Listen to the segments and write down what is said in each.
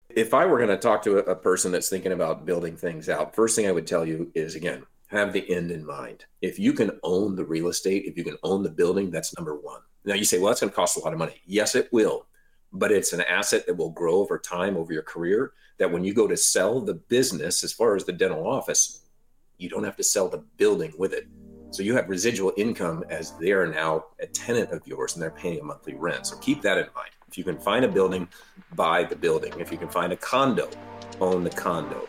If I were going to talk to a person that's thinking about building things out, first thing I would tell you is, again, have the end in mind. If you can own the real estate, if you can own the building, that's number one. Now you say, well, that's going to cost a lot of money. Yes, it will, but it's an asset that will grow over time, over your career, that when you go to sell the business, as far as the dental office, you don't have to sell the building with it. So you have residual income as they're now a tenant of yours and they're paying a monthly rent. So keep that in mind. If you can find a building, buy the building. If you can find a condo, own the condo.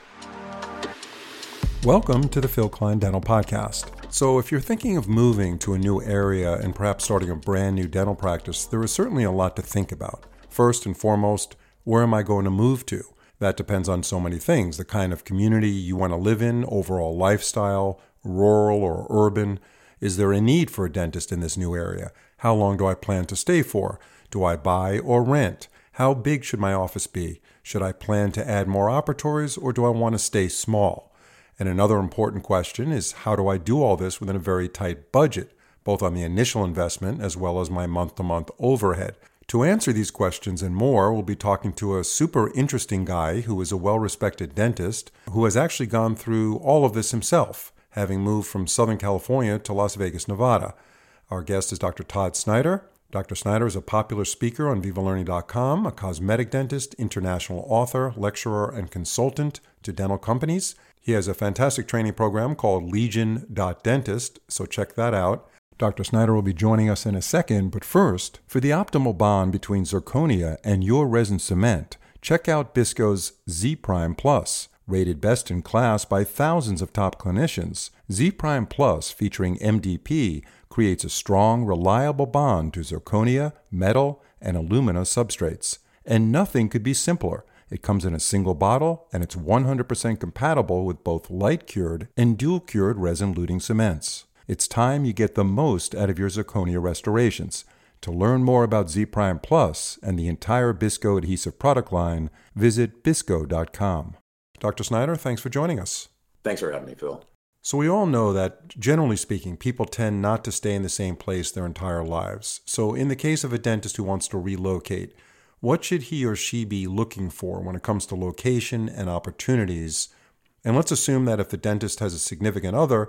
Welcome to the Phil Klein Dental Podcast. So if you're thinking of moving to a new area and perhaps starting a brand new dental practice, there is certainly a lot to think about. First and foremost, where am I going to move to? That depends on so many things, the kind of community you want to live in, overall lifestyle, rural or urban. Is there a need for a dentist in this new area? How long do I plan to stay for? Do I buy or rent? How big should my office be? Should I plan to add more operatories or do I want to stay small? And another important question is, how do I do all this within a very tight budget, both on the initial investment as well as my month-to-month overhead? To answer these questions and more, we'll be talking to a super interesting guy who is a well-respected dentist who has actually gone through all of this himself, having moved from Southern California to Las Vegas, Nevada. Our guest is Dr. Todd Snyder. Dr. Snyder is a popular speaker on VivaLearning.com, a cosmetic dentist, international author, lecturer, and consultant to dental companies. He has a fantastic training program called Legion.Dentist, so check that out. Dr. Snyder will be joining us in a second, but first, for the optimal bond between zirconia and your resin cement, check out Bisco's Z Prime Plus. Rated best in class by thousands of top clinicians, Z Prime Plus featuring MDP creates a strong, reliable bond to zirconia, metal, and alumina substrates. And nothing could be simpler. It comes in a single bottle, and it's 100% compatible with both light-cured and dual-cured resin-luting cements. It's time you get the most out of your zirconia restorations. To learn more about Z Prime Plus and the entire Bisco adhesive product line, visit bisco.com. Dr. Snyder, thanks for joining us. Thanks for having me, Phil. So we all know that, generally speaking, people tend not to stay in the same place their entire lives. So in the case of a dentist who wants to relocate, what should he or she be looking for when it comes to location and opportunities? And let's assume that if the dentist has a significant other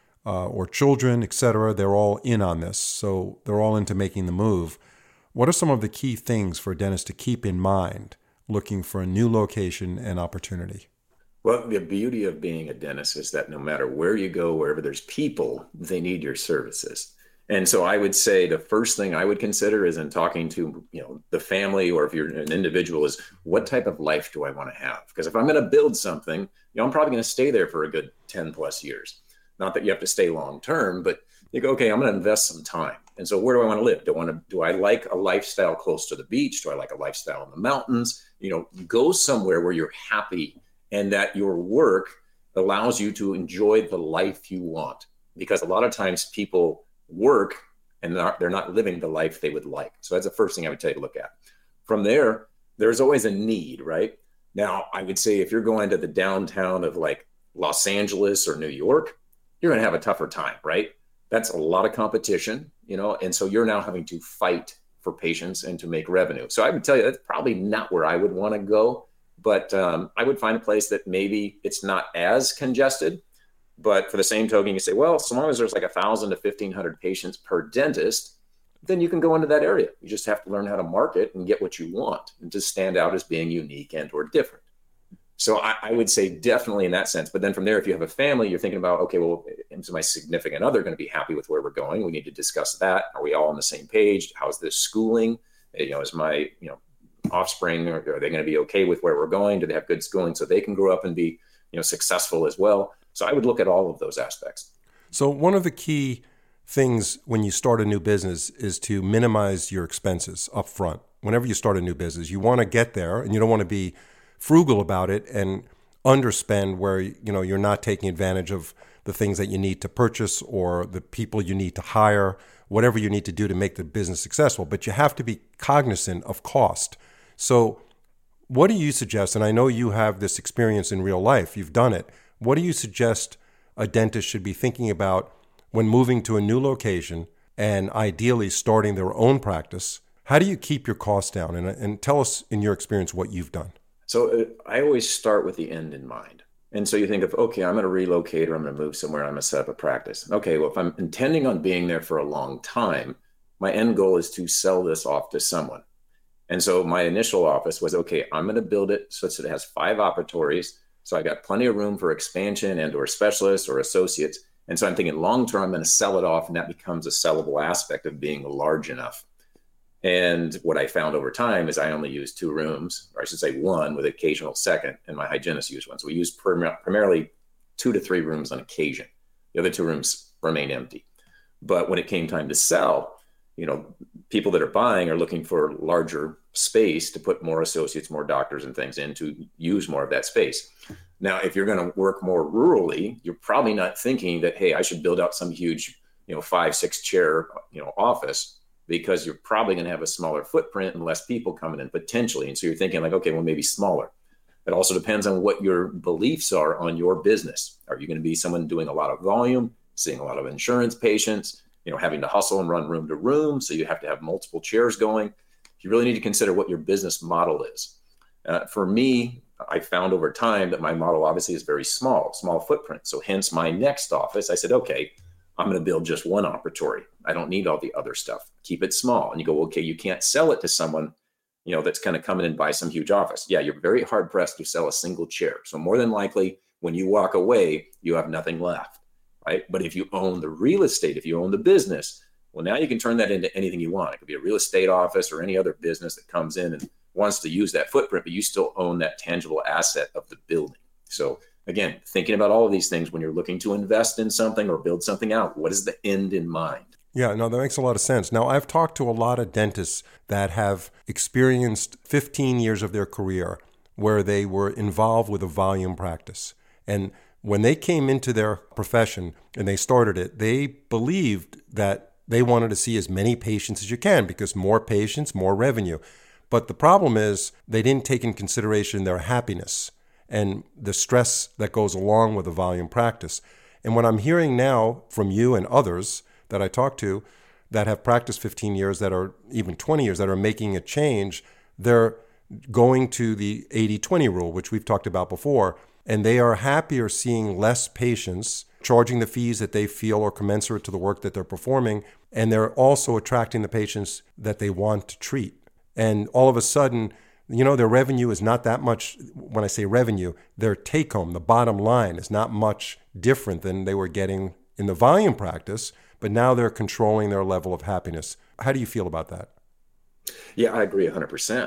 or children, etc., they're all in on this. So they're all into making the move. What are some of the key things for a dentist to keep in mind looking for a new location and opportunity? Well, the beauty of being a dentist is that no matter where you go, wherever there's people, they need your services. And so I would say the first thing I would consider is in talking to, the family, or if you're an individual, is what type of life do I want to have? Because if I'm going to build something, I'm probably going to stay there for a good 10 plus years. Not that you have to stay long term, but you go, okay, I'm going to invest some time. And so where do I want to live? Do I like a lifestyle close to the beach? Do I like a lifestyle in the mountains? Go somewhere where you're happy and that your work allows you to enjoy the life you want. Because a lot of times people work and they're not living the life they would like. So that's the first thing I would tell you to look at. From there, there's always a need, right? Now, I would say if you're going to the downtown of like Los Angeles or New York, you're going to have a tougher time, right? That's a lot of competition, and so you're now having to fight for patients and to make revenue. So I would tell you that's probably not where I would want to go. But I would find a place that maybe it's not as congested, but for the same token, you say, well, so long as there's like 1,000 to 1,500 patients per dentist, then you can go into that area. You just have to learn how to market and get what you want and to stand out as being unique and or different. So I would say definitely in that sense. But then from there, if you have a family, you're thinking about, okay, well, is my significant other going to be happy with where we're going? We need to discuss that. Are we all on the same page? How's this schooling? Is my, offspring, or are they going to be okay with where we're going? Do they have good schooling so they can grow up and be, successful as well? So I would look at all of those aspects. So one of the key things when you start a new business is to minimize your expenses up front. Whenever you start a new business, you want to get there and you don't want to be frugal about it and underspend where, you're not taking advantage of the things that you need to purchase or the people you need to hire, whatever you need to do to make the business successful. But you have to be cognizant of cost. So what do you suggest, and I know you have this experience in real life, you've done it, what do you suggest a dentist should be thinking about when moving to a new location and ideally starting their own practice? How do you keep your costs down? And tell us, in your experience, what you've done. So I always start with the end in mind. And so you think of, okay, I'm going to relocate or I'm going to move somewhere. I'm going to set up a practice. Okay, well, if I'm intending on being there for a long time, my end goal is to sell this off to someone. And so my initial office was, okay, I'm going to build it such that it has 5 operatories. So I got plenty of room for expansion and or specialists or associates. And so I'm thinking long term, I'm going to sell it off, and that becomes a sellable aspect of being large enough. And what I found over time is I only use 2 rooms, or I should say 1 with occasional second, and my hygienist used 1. So we use primarily 2 to 3 rooms on occasion. The other 2 rooms remain empty. But when it came time to sell, people that are buying are looking for larger space to put more associates, more doctors and things in to use more of that space. Now, if you're going to work more rurally, you're probably not thinking that, hey, I should build out some huge, 5-6 chair, office, because you're probably going to have a smaller footprint and less people coming in potentially. And so you're thinking like, okay, well, maybe smaller. It also depends on what your beliefs are on your business. Are you going to be someone doing a lot of volume, seeing a lot of insurance patients, having to hustle and run room to room? So you have to have multiple chairs going. You really need to consider what your business model is. For me, I found over time that my model obviously is very small footprint. So hence my next office, I said, okay, I'm going to build just 1 operatory. I don't need all the other stuff. Keep it small. And you go, okay, you can't sell it to someone, that's going to come in and buy some huge office. Yeah, you're very hard pressed to sell a single chair. So more than likely, when you walk away, you have nothing left, right? But if you own the real estate, if you own the business, well, now you can turn that into anything you want. It could be a real estate office or any other business that comes in and wants to use that footprint, but you still own that tangible asset of the building. So again, thinking about all of these things when you're looking to invest in something or build something out, what is the end in mind? Yeah, no, that makes a lot of sense. Now, I've talked to a lot of dentists that have experienced 15 years of their career where they were involved with a volume practice. And when they came into their profession and they started it, they believed that they wanted to see as many patients as you can because more patients, more revenue. But the problem is they didn't take in consideration their happiness and the stress that goes along with a volume practice. And what I'm hearing now from you and others that I talk to that have practiced 15 years, that are even 20 years, that are making a change, they're going to the 80-20 rule, which we've talked about before, and they are happier seeing less patients, charging the fees that they feel are commensurate to the work that they're performing, and they're also attracting the patients that they want to treat. And all of a sudden, their revenue is not that much. When I say revenue, their take home, the bottom line, is not much different than they were getting in the volume practice, but now they're controlling their level of happiness. How do you feel about that? Yeah, I agree 100%.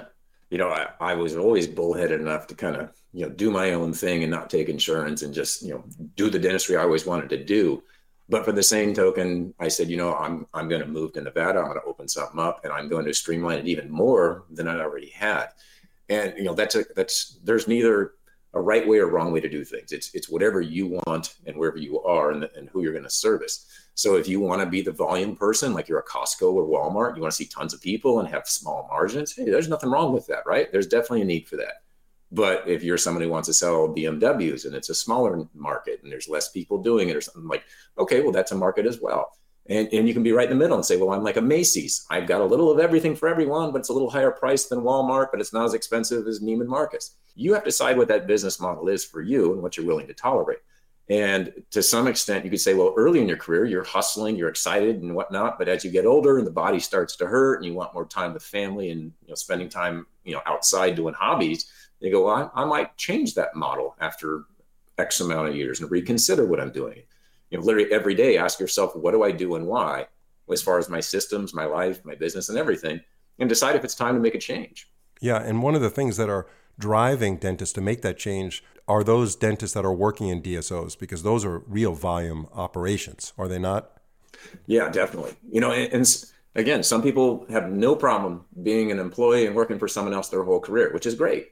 I was always bullheaded enough to kind of, do my own thing and not take insurance and just, do the dentistry I always wanted to do. But for the same token, I said, I'm going to move to Nevada. I'm going to open something up, and I'm going to streamline it even more than I already had. And there's neither a right way or wrong way to do things. It's whatever you want and wherever you are and who you're going to service. So if you want to be the volume person, like you're a Costco or Walmart, you want to see tons of people and have small margins, hey, there's nothing wrong with that, right? There's definitely a need for that. But if you're somebody who wants to sell BMWs and it's a smaller market and there's less people doing it or something, like, okay, well, that's a market as well. And you can be right in the middle and say, well, I'm like a Macy's. I've got a little of everything for everyone, but it's a little higher price than Walmart, but it's not as expensive as Neiman Marcus. You have to decide what that business model is for you and what you're willing to tolerate. And to some extent, you could say, well, early in your career, you're hustling, you're excited and whatnot. But as you get older and the body starts to hurt and you want more time with family and spending time outside doing hobbies, you go, well, I might change that model after X amount of years and reconsider what I'm doing. Literally every day, ask yourself, what do I do and why, as far as my systems, my life, my business and everything, and decide if it's time to make a change. Yeah. And one of the things that are driving dentists to make that change are those dentists that are working in DSOs, because those are real volume operations, are they not? Yeah, definitely. And again, some people have no problem being an employee and working for someone else their whole career, which is great.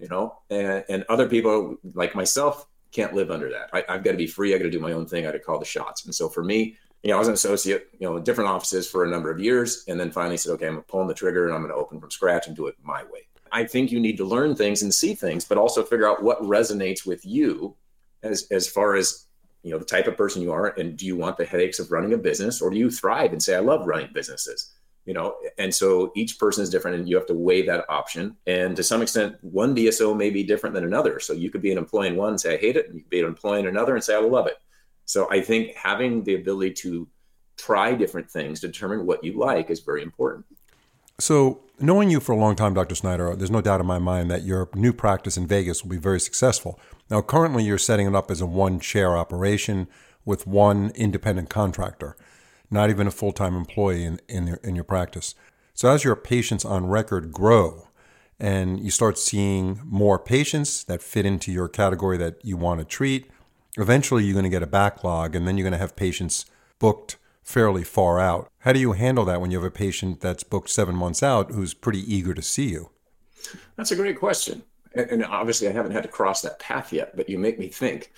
And other people like myself can't live under that. I've got to be free. I got to do my own thing. I got to call the shots. And so for me, I was an associate, in different offices for a number of years, and then finally said, okay, I'm pulling the trigger and I'm going to open from scratch and do it my way. I think you need to learn things and see things, but also figure out what resonates with you as far as, the type of person you are. And do you want the headaches of running a business, or do you thrive and say, I love running businesses? And so each person is different and you have to weigh that option. And to some extent, one DSO may be different than another. So you could be an employee in one and say, I hate it. And you could be an employee in another and say, I love it. So I think having the ability to try different things to determine what you like is very important. So knowing you for a long time, Dr. Snyder, there's no doubt in my mind that your new practice in Vegas will be very successful. Now, currently you're setting it up as a one-chair operation with one independent contractor, not even a full-time employee in your practice. So as your patients on record grow and you start seeing more patients that fit into your category that you want to treat, eventually you're going to get a backlog, and then you're going to have patients booked fairly far out. How do you handle that when you have a patient that's booked 7 months out who's pretty eager to see you? That's a great question. And obviously I haven't had to cross that path yet, but you make me think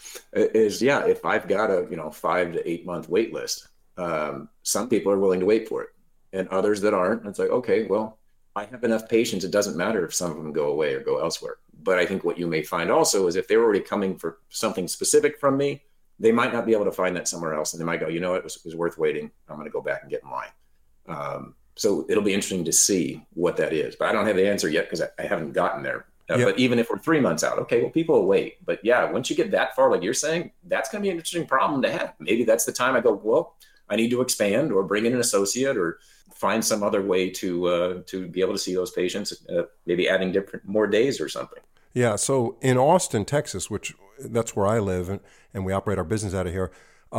if I've got a 5 to 8 month wait list, some people are willing to wait for it, and others that aren't. It's like, okay, well, I have enough patients. It doesn't matter if some of them go away or go elsewhere. But I think what you may find also is if they're already coming for something specific from me, they might not be able to find that somewhere else. And they might go, it was worth waiting. I'm going to go back and get in line. So it'll be interesting to see what that is. But I don't have the answer yet because I haven't gotten there. Yep. But even if we're 3 months out, okay, well, people will wait. But yeah, once you get that far, like you're saying, that's going to be an interesting problem to have. Maybe that's the time I go, well, I need to expand or bring in an associate or find some other way to be able to see those patients, maybe adding more days or something. Yeah. So in Austin, Texas, which that's where I live and we operate our business out of here,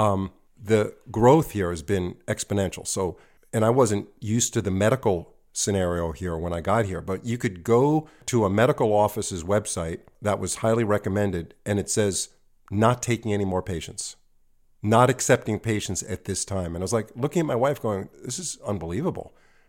the growth here has been exponential. So, and I wasn't used to the medical scenario here when I got here, but you could go to a medical office's website that was highly recommended, and it says not taking any more patients, not accepting patients at this time. And I was like looking at my wife going, this is unbelievable.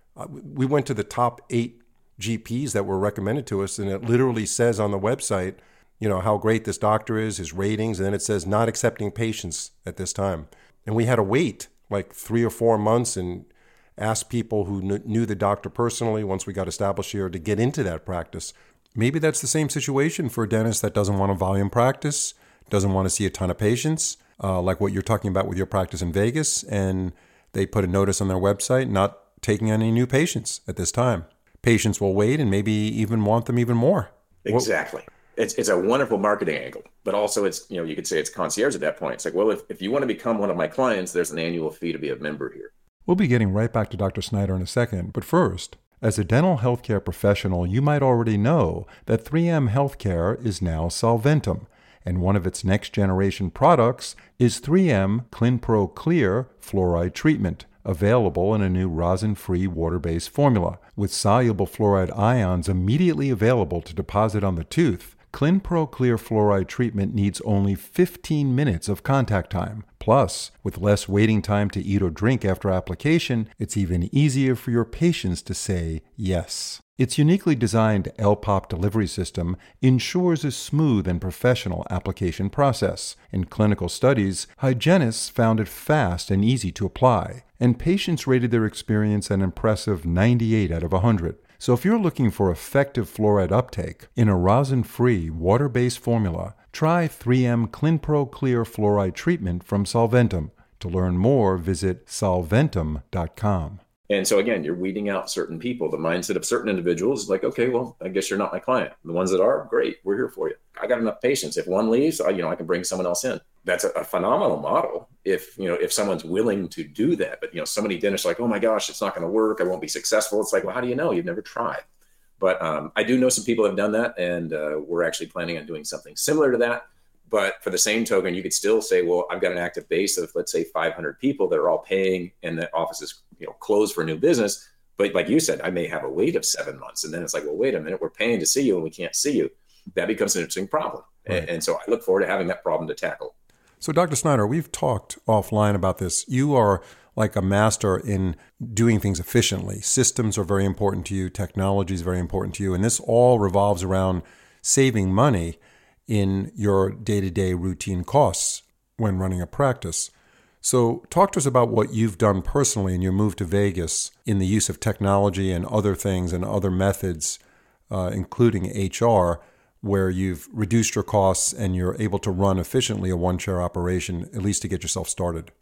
We went to the top 8 GPs that were recommended to us, and it literally says on the website, how great this doctor is, his ratings, and then it says not accepting patients at this time. And we had to wait like 3 or 4 months and ask people who knew the doctor personally once we got established here to get into that practice. Maybe that's the same situation for a dentist that doesn't want a volume practice, doesn't want to see a ton of patients, like what you're talking about with your practice in Vegas, and they put a notice on their website not taking any new patients at this time. Patients will wait and maybe even want them even more. Exactly. It's a wonderful marketing angle, but also it's, you could say it's concierge at that point. It's like, well, if you want to become one of my clients, there's an annual fee to be a member here. We'll be getting right back to Dr. Snyder in a second, but first, as a dental healthcare professional, you might already know that 3M Healthcare is now Solventum, and one of its next-generation products is 3M ClinPro Clear Fluoride Treatment, available in a new rosin-free water-based formula. With soluble fluoride ions immediately available to deposit on the tooth, ClinPro Clear Fluoride Treatment needs only 15 minutes of contact time. Plus, with less waiting time to eat or drink after application, it's even easier for your patients to say yes. Its uniquely designed LPOP delivery system ensures a smooth and professional application process. In clinical studies, hygienists found it fast and easy to apply, and patients rated their experience an impressive 98 out of 100. So if you're looking for effective fluoride uptake in a rosin-free, water-based formula, try 3M ClinPro Clear Fluoride Treatment from Solventum. To learn more, visit solventum.com. And so again, you're weeding out certain people. The mindset of certain individuals is like, okay, well, I guess you're not my client. The ones that are, great, we're here for you. I got enough patients. If one leaves, I can bring someone else in. That's a phenomenal model if someone's willing to do that. But so many dentists are like, oh my gosh, it's not going to work. I won't be successful. It's like, well, how do you know? You've never tried. But I do know some people have done that, and we're actually planning on doing something similar to that. But for the same token, you could still say, well, I've got an active base of, let's say, 500 people that are all paying, and the office is closed for new business. But like you said, I may have a wait of 7 months, and then it's like, well, wait a minute, we're paying to see you and we can't see you. That becomes an interesting problem. Right. And so I look forward to having that problem to tackle. So Dr. Snyder, we've talked offline about this. You are like a master in doing things efficiently. Systems are very important to you. Technology is very important to you. And this all revolves around saving money in your day-to-day routine costs when running a practice. So talk to us about what you've done personally in your move to Vegas in the use of technology and other things and other methods, including HR, where you've reduced your costs and you're able to run efficiently a one-chair operation, at least to get yourself started.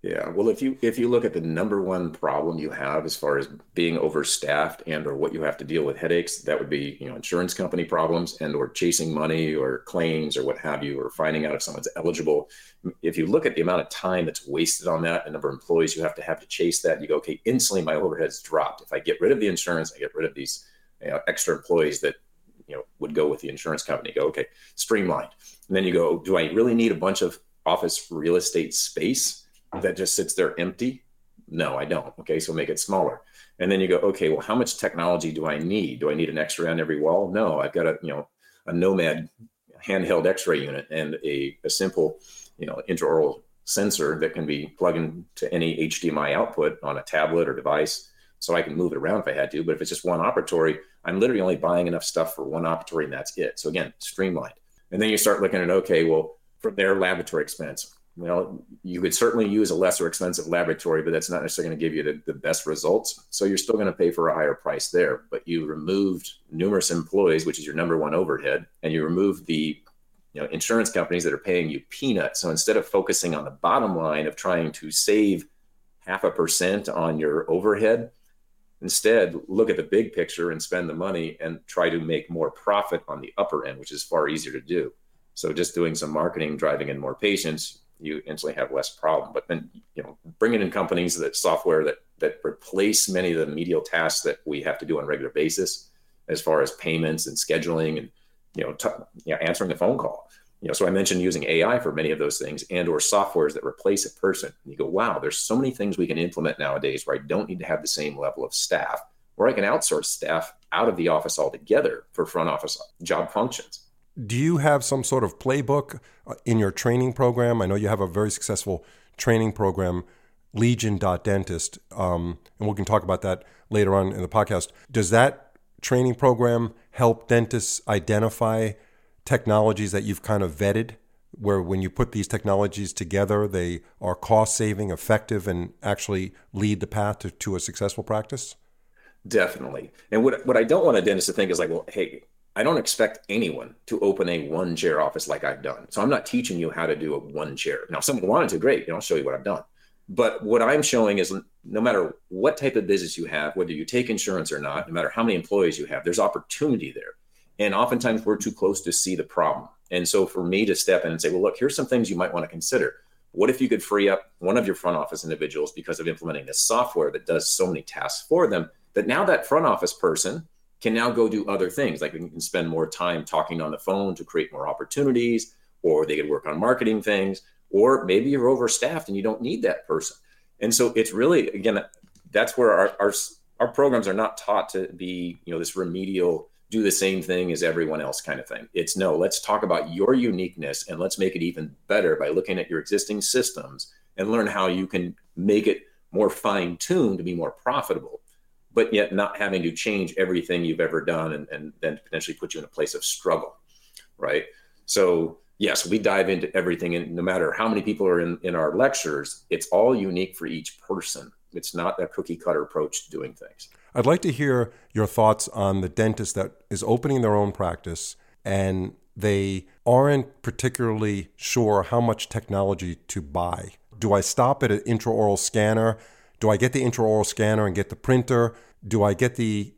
Yeah. Well, if you look at the number one problem you have as far as being overstaffed and or what you have to deal with headaches, that would be, insurance company problems and or chasing money or claims or what have you, or finding out if someone's eligible. If you look at the amount of time that's wasted on that, the number of employees you have to chase that, you go, okay, instantly my overhead's dropped. If I get rid of the insurance, I get rid of these extra employees that would go with the insurance company. Go, okay, streamlined. And then you go, do I really need a bunch of office real estate space that just sits there empty? No, I don't. Okay, so make it smaller. And then you go, okay, well, how much technology do I need? Do I need an X-ray on every wall? No, I've got a Nomad handheld X-ray unit and a simple, intraoral sensor that can be plugged into any HDMI output on a tablet or device, so I can move it around if I had to. But if it's just one operatory, I'm literally only buying enough stuff for one operatory and that's it. So again, streamlined. And then you start looking at, okay, well, from their laboratory expense, you could certainly use a lesser expensive laboratory, but that's not necessarily going to give you the best results. So you're still going to pay for a higher price there, but you removed numerous employees, which is your number one overhead, and you removed the insurance companies that are paying you peanuts. So instead of focusing on the bottom line of trying to save 0.5% on your overhead, instead look at the big picture and spend the money and try to make more profit on the upper end, which is far easier to do. So just doing some marketing, driving in more patients, you instantly have less problem. But then, bringing in companies software that replace many of the medial tasks that we have to do on a regular basis, as far as payments and scheduling and, answering the phone call. So I mentioned using AI for many of those things and or softwares that replace a person. And you go, wow, there's so many things we can implement nowadays where I don't need to have the same level of staff, or I can outsource staff out of the office altogether for front office job functions. Do you have some sort of playbook in your training program? I know you have a very successful training program, Legion.Dentist, and we can talk about that later on in the podcast. Does that training program help dentists identify technologies that you've kind of vetted, where when you put these technologies together, they are cost-saving, effective, and actually lead the path to a successful practice? Definitely. And what I don't want a dentist to think is like, well, hey, I don't expect anyone to open a one chair office like I've done. So I'm not teaching you how to do a one chair. Now, if someone wanted to, great, I'll show you what I've done. But what I'm showing is no matter what type of business you have, whether you take insurance or not, no matter how many employees you have, there's opportunity there. And oftentimes we're too close to see the problem. And so for me to step in and say, well, look, here's some things you might want to consider. What if you could free up one of your front office individuals because of implementing this software that does so many tasks for them, that now that front office person can now go do other things, like they can spend more time talking on the phone to create more opportunities, or they could work on marketing things, or maybe you're overstaffed and you don't need that person. And so it's really, again, that's where our programs are not taught to be, this remedial, do the same thing as everyone else kind of thing. It's no, let's talk about your uniqueness and let's make it even better by looking at your existing systems and learn how you can make it more fine-tuned to be more profitable, but yet not having to change everything you've ever done and then potentially put you in a place of struggle, right? So yes, we dive into everything, and no matter how many people are in our lectures, it's all unique for each person. It's not a cookie cutter approach to doing things. I'd like to hear your thoughts on the dentist that is opening their own practice and they aren't particularly sure how much technology to buy. Do I stop at an intraoral scanner? Do I get the intraoral scanner and get the printer? Do I get the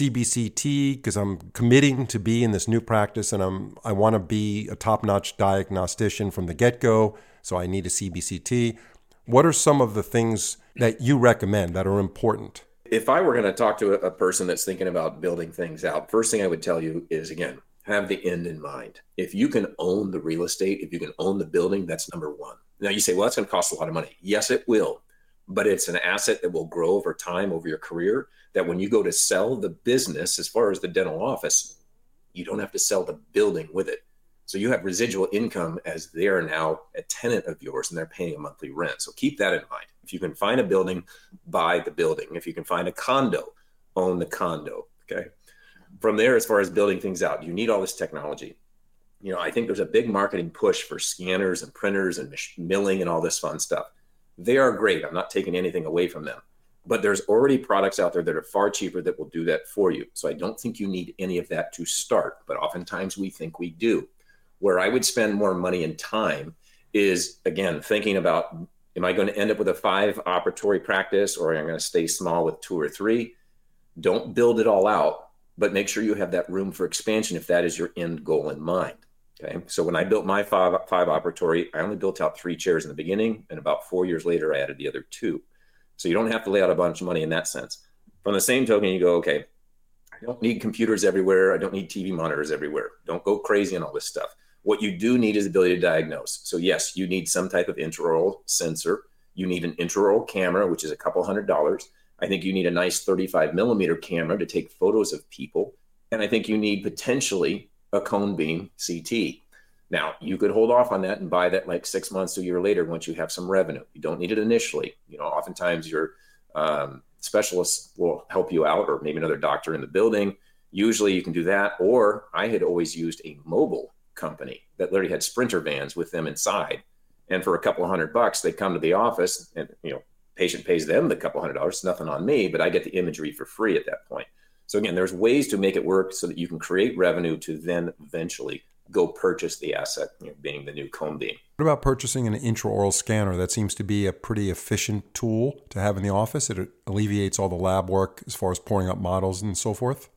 CBCT because I'm committing to be in this new practice and I want to be a top-notch diagnostician from the get-go, so I need a CBCT? What are some of the things that you recommend that are important? If I were going to talk to a person that's thinking about building things out, first thing I would tell you is, again, have the end in mind. If you can own the real estate, if you can own the building, that's number one. Now you say, well, that's going to cost a lot of money. Yes, it will. But it's an asset that will grow over time, over your career, that when you go to sell the business, as far as the dental office, you don't have to sell the building with it. So you have residual income as they're now a tenant of yours and they're paying a monthly rent. So keep that in mind. If you can find a building, buy the building. If you can find a condo, own the condo. Okay. From there, as far as building things out, you need all this technology. I think there's a big marketing push for scanners and printers and milling and all this fun stuff. They are great. I'm not taking anything away from them. But there's already products out there that are far cheaper that will do that for you. So I don't think you need any of that to start. But oftentimes we think we do. Where I would spend more money and time is, again, thinking about Am I going to end up with a 5 operatory practice, or am I going to stay small with 2 or 3? Don't build it all out, but make sure you have that room for expansion if that is your end goal in mind. Okay. So when I built my five operatory, I only built out 3 chairs in the beginning, and about 4 years later, I added the other 2. So you don't have to lay out a bunch of money in that sense. From the same token, you go, okay, I don't need computers everywhere. I don't need TV monitors everywhere. Don't go crazy on all this stuff. What you do need is the ability to diagnose. So yes, you need some type of intraoral sensor. You need an intraoral camera, which is a couple $100. I think you need a nice 35 millimeter camera to take photos of people. And I think you need potentially a cone beam CT. Now, you could hold off on that and buy that like 6 months to a year later once you have some revenue. You don't need it initially. Oftentimes your specialist will help you out, or maybe another doctor in the building. Usually you can do that. Or I had always used a mobile company that literally had Sprinter vans with them inside. And for a couple $100, they come to the office and, patient pays them the couple $100. It's nothing on me, but I get the imagery for free at that point. So again, there's ways to make it work so that you can create revenue to then eventually go purchase the asset, being the new cone beam. What about purchasing an intraoral scanner? That seems to be a pretty efficient tool to have in the office. It alleviates all the lab work as far as pouring up models and so forth.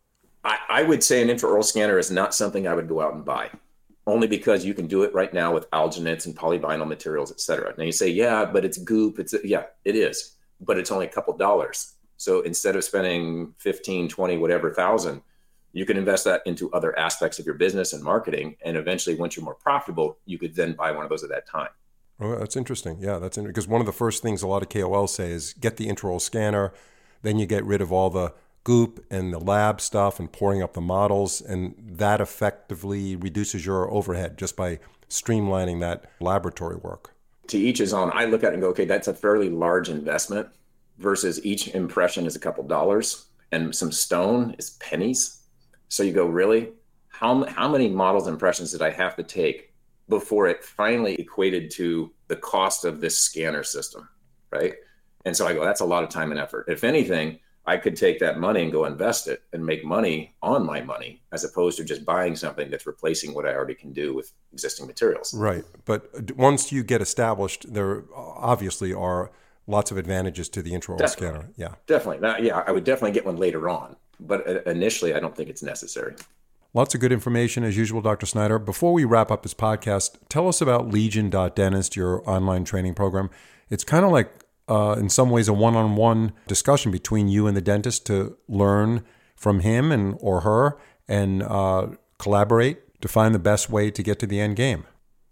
I would say an intraoral scanner is not something I would go out and buy, only because you can do it right now with alginates and polyvinyl materials, et cetera. Now you say, yeah, but it's goop. Yeah, it is, but it's only a couple dollars. So instead of spending 15, 20, whatever thousand, you can invest that into other aspects of your business and marketing. And eventually, once you're more profitable, you could then buy one of those at that time. Oh, that's interesting. Yeah, that's interesting. Because one of the first things a lot of KOLs say is get the intraoral scanner, then you get rid of all the goop and the lab stuff and pouring up the models. And that effectively reduces your overhead just by streamlining that laboratory work. To each his own. I look at it and go, okay, that's a fairly large investment versus each impression is a couple dollars and some stone is pennies. So you go, really? How many models and impressions did I have to take before it finally equated to the cost of this scanner system, right? And so I go, that's a lot of time and effort. If anything, I could take that money and go invest it and make money on my money, as opposed to just buying something that's replacing what I already can do with existing materials. Right. But once you get established, there obviously are lots of advantages to the intraoral scanner. Yeah. Definitely. I would definitely get one later on. But initially, I don't think it's necessary. Lots of good information as usual, Dr. Snyder. Before we wrap up this podcast, tell us about Legion.Dentist, your online training program. It's kind of like, in some ways, a one-on-one discussion between you and the dentist to learn from him and or her and collaborate to find the best way to get to the end game.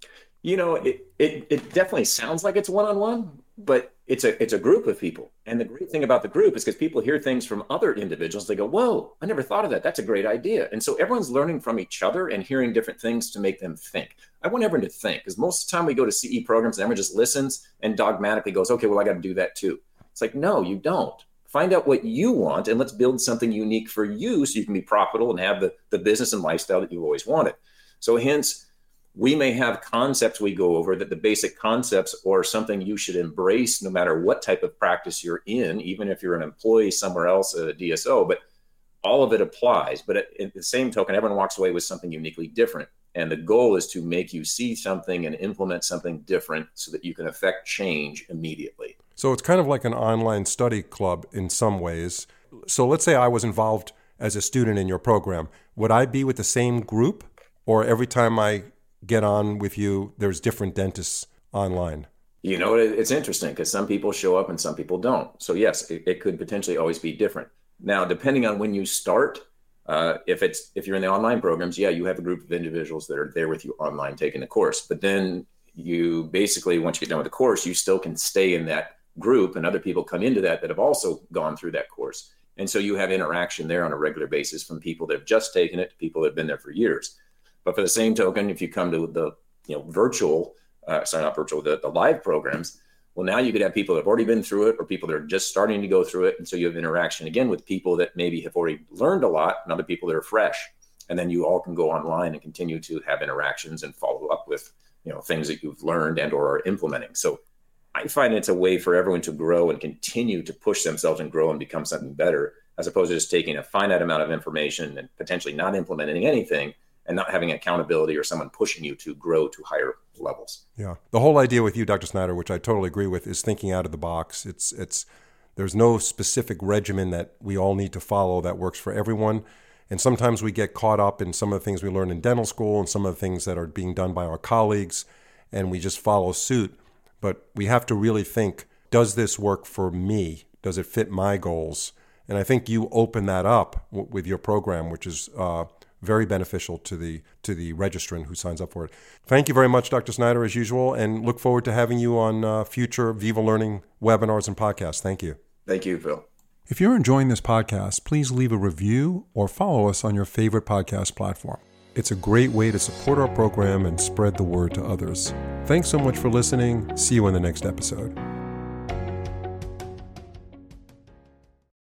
It definitely sounds like it's one-on-one, but it's a group of people. And the great thing about the group is because people hear things from other individuals, they go, whoa, I never thought of that. That's a great idea. And so everyone's learning from each other and hearing different things to make them think. I want everyone to think, because most of the time we go to CE programs and everyone just listens and dogmatically goes, okay, well, I got to do that too. It's like, no, you don't. Find out what you want and let's build something unique for you so you can be profitable and have the business and lifestyle that you've always wanted. So hence, we may have concepts we go over that the basic concepts are something you should embrace no matter what type of practice you're in, even if you're an employee somewhere else at a DSO, but all of it applies. But at the same token, everyone walks away with something uniquely different. And the goal is to make you see something and implement something different so that you can affect change immediately. So it's kind of like an online study club in some ways. So let's say I was involved as a student in your program. Would I be with the same group, or every time I get on with you, there's different dentists online? It's interesting because some people show up and some people don't. So yes, it could potentially always be different. Now, depending on when you start, if you're in the online programs, yeah, you have a group of individuals that are there with you online taking the course. But then you basically, once you get done with the course, you still can stay in that group and other people come into that have also gone through that course. And so you have interaction there on a regular basis from people that have just taken it to people that have been there for years. But for the same token, if you come to the the live programs, well, now you could have people that have already been through it or people that are just starting to go through it. And so you have interaction again with people that maybe have already learned a lot and other people that are fresh. And then you all can go online and continue to have interactions and follow up with, things that you've learned and or are implementing. So I find it's a way for everyone to grow and continue to push themselves and grow and become something better, as opposed to just taking a finite amount of information and potentially not implementing anything and not having accountability or someone pushing you to grow to higher levels. Yeah. The whole idea with you, Dr. Snyder, which I totally agree with, is thinking out of the box. There's no specific regimen that we all need to follow that works for everyone. And sometimes we get caught up in some of the things we learn in dental school and some of the things that are being done by our colleagues, and we just follow suit. But we have to really think, does this work for me? Does it fit my goals? And I think you open that up with your program, which is very beneficial to the registrant who signs up for it. Thank you very much, Dr. Snyder, as usual, and look forward to having you on future Viva Learning webinars and podcasts. Thank you. Thank you, Phil. If you're enjoying this podcast, please leave a review or follow us on your favorite podcast platform. It's a great way to support our program and spread the word to others. Thanks so much for listening. See you in the next episode.